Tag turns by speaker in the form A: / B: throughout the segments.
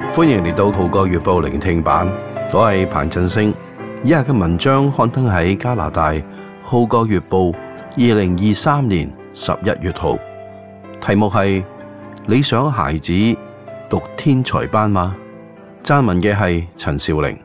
A: 歡迎嚟到《號角月報》聆聽版，我係彭振星。以下嘅文章刊登喺加拿大《號角月報》2023年11月號，題目係：你想孩子讀天才班嗎？撰文嘅係陳少玲。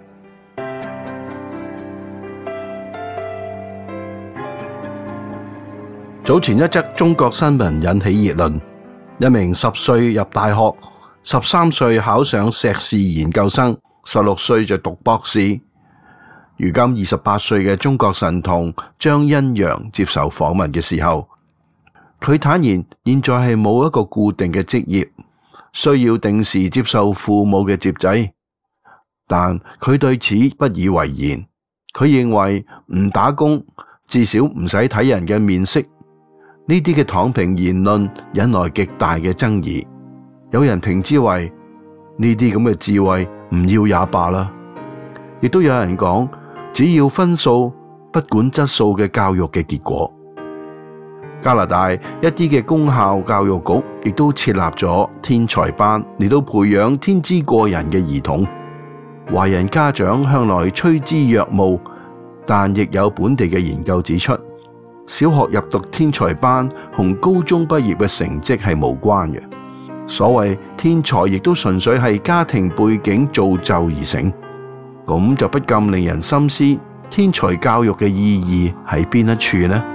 A: 早前一則中國新聞引起熱論，一名10歲入大學、13歲考上碩士研究生、16歲就讀博士，如今28歲嘅中國神童張欣陽接受訪問嘅時候，佢坦言現在係冇一個固定嘅職業，需要定時接受父母嘅接濟，但佢對此不以為然。佢認為唔打工，至少唔使睇人嘅面色。呢啲嘅躺平言論引來極大嘅爭議，有人評之為呢啲咁嘅智慧唔要也罷啦，亦都有人講只要分數不管質素嘅教育嘅結果。加拿大一啲嘅公校教育局亦都設立咗天才班嚟到培養天資過人嘅兒童，華人家長向來趨之若鶩，但亦有本地嘅研究指出，小學入讀天才班同高中畢業嘅成績係無關嘅。所謂天才亦都純粹係家庭背景造就而成，咁就不禁令人深思，天才教育嘅意義喺邊一處呢？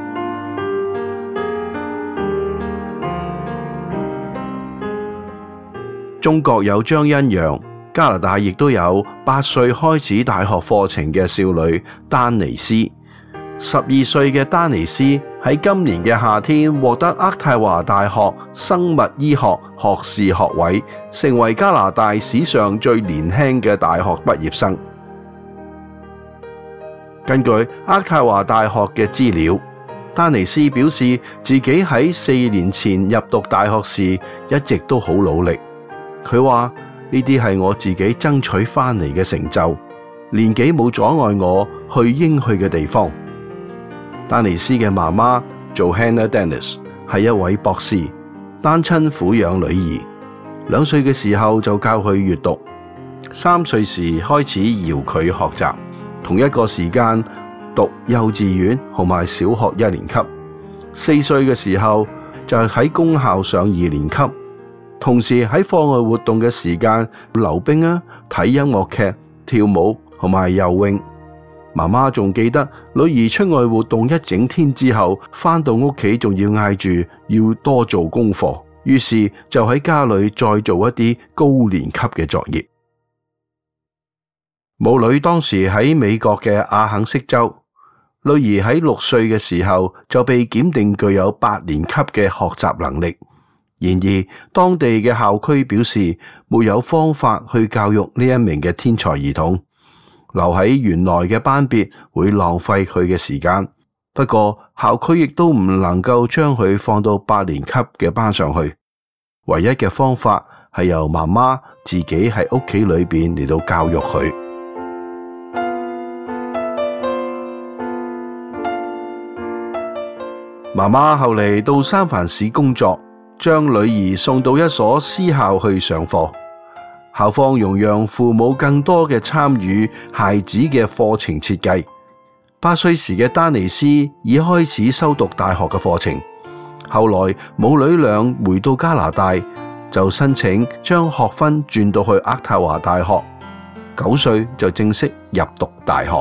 A: 中國有張欣陽，加拿大亦都有8歲開始大學課程嘅少女丹尼斯。12歲嘅丹尼斯喺今年嘅夏天獲得渥太華大學生物醫學學士學位，成為加拿大史上最年輕嘅大學畢業生。根據渥太華大學嘅資料，丹尼斯表示自己喺4年前入讀大學時一直都好努力。佢話呢啲係我自己爭取翻嚟嘅成就，年紀冇阻礙我去應去嘅地方。丹尼斯嘅媽媽做 Hannah Dennis 係一位博士，單親撫養女兒，2歲嘅時候就教佢閱讀，3歲時開始搖佢學習，同一個時間讀幼稚園同埋小學1年級，4歲嘅時候就喺公校上2年級，同時喺課外活動嘅時間溜冰睇音樂劇、跳舞同埋游泳。媽媽仲記得女兒出外活動一整天之後，返到屋企仲要嗌住要多做功課，於是就喺家裏再做一啲高年級嘅作業。母女當時喺美國嘅阿肯色州，女兒喺6歲嘅時候就被檢定具有8年級嘅學習能力。然而當地嘅校區表示沒有方法去教育呢一名嘅天才兒童，留喺原來嘅班別會浪費佢嘅時間。不過校區亦都唔能夠將佢放到8年級嘅班上去，唯一嘅方法係由媽媽自己喺屋企裏邊嚟到教育佢。媽媽後嚟到三藩市工作，將女兒送到一所私校去上課。校方容讓父母更多嘅參與孩子嘅課程設計。8歲時嘅丹尼斯已開始修讀大學嘅課程，後來母女倆回到加拿大，就申請將學分轉到去渥太華大學，9歲就正式入讀大學。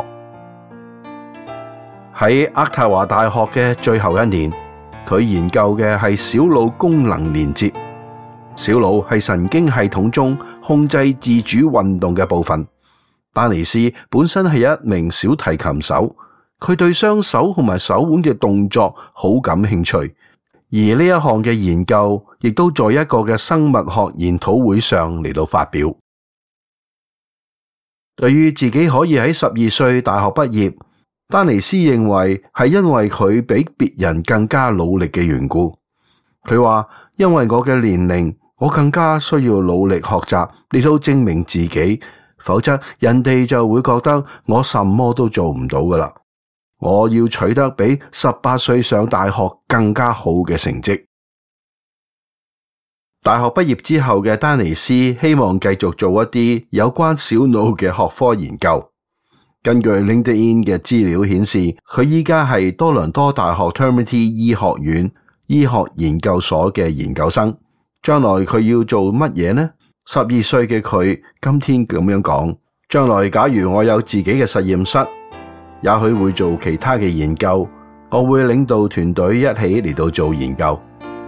A: 喺渥太華大學嘅最後1年，佢研究嘅係小腦功能連接。小腦係神經系統中控制自主運動嘅部分。丹尼斯本身係一名小提琴手，佢對雙手同埋手腕嘅動作好感興趣，而呢一項嘅研究亦都在一個嘅生物學研討會上嚟到發表。對於自己可以喺12歲大學畢業，丹尼斯認為係因為佢比別人更加努力嘅緣故。佢話因為我嘅年齡，我更加需要努力學習嚟到證明自己，否則人哋就會覺得我什麼都做唔到㗎喇。我要取得比18歲上大學更加好嘅成績。 大學畢業之後嘅丹尼斯希望繼續做一啲有關小腦嘅學科研究。根據 LinkedIn 嘅資料顯示，佢依家係多倫多大學 Trinity 醫學院醫學研究所嘅研究生。將來佢要做乜嘢呢？12歲嘅佢今天咁樣講：將來假如我有自己嘅實驗室，也許會做其他嘅研究，我會領導團隊一起嚟到做研究。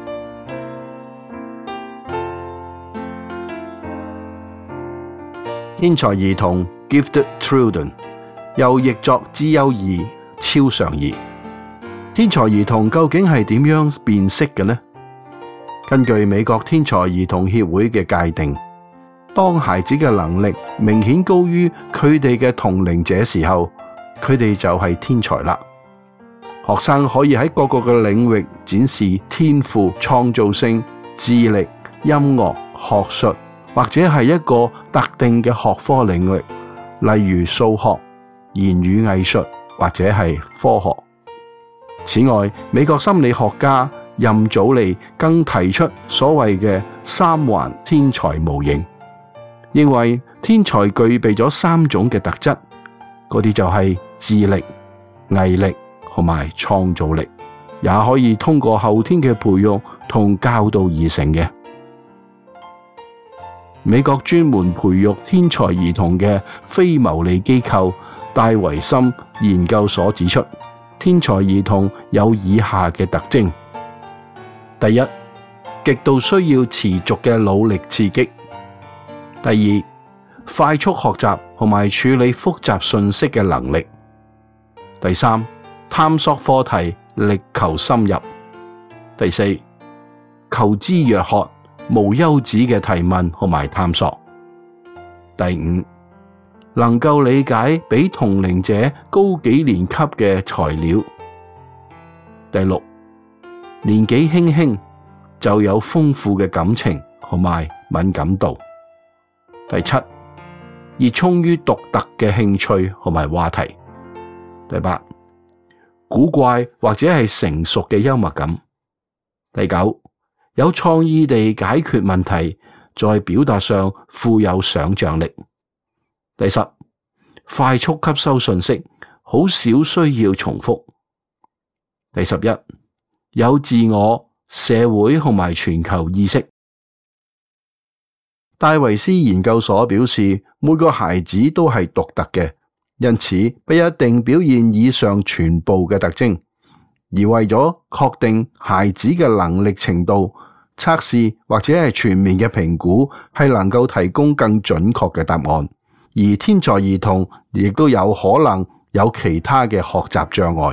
A: 天才兒童 Gifted Children， 又譯作資優兒、超常兒。天才兒童究竟係點樣辨識嘅呢？根據美國天才兒童協會嘅界定，當孩子嘅能力明顯高於佢哋嘅同齡者時候，佢哋就係天才啦。學生可以喺各個嘅領域展示天賦、創造性、智力、音樂、學術，或者係一個特定嘅學科領域，例如數學、言語藝術或者係科學。此外，美國心理學家任祖利更提出所謂嘅3環天才模型，認為天才具備咗3種嘅特質，嗰啲就係智力、毅力同埋創造力，也可以通過後天嘅培育同教導而成嘅。美國專門培育天才兒童嘅非牟利機構戴維森研究所指出，天才兒童有以下嘅特徵：第一，極度需要持續嘅努力刺激；第二，快速學習同埋處理複雜信息嘅能力；第三，探索課題，力求深入；第四，求知若渴，無休止嘅提問同埋探索；第五，能夠理解比同齡者高幾年級嘅材料；第六，年紀輕輕就有豐富嘅感情同埋敏感度；第七，熱衷於獨特嘅興趣同埋話題；第八，古怪或者係成熟嘅幽默感；第九，有創意地解決問題，在表達上富有想象力；第十，快速吸收信息，好少需要重複；第11，有自我、社會同埋全球意識。戴維斯研究所表示，每個孩子都係獨特嘅，因此不一定表現以上全部嘅特徵。而為咗確定孩子嘅能力程度，測試或者係全面嘅評估係能夠提供更準確嘅答案。而天才兒童亦都有可能有其他嘅學習障礙。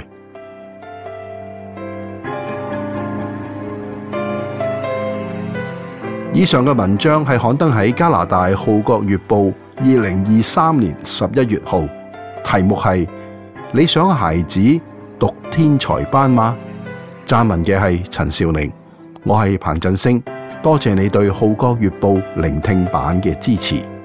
A: 以上嘅文章係刊登喺加拿大《號角月報》2023年11月號，題目係：你想孩子讀天才班嗎？撰文嘅係陳兆寧，我係彭振星，多謝你對《號角月報》聆聽版嘅支持。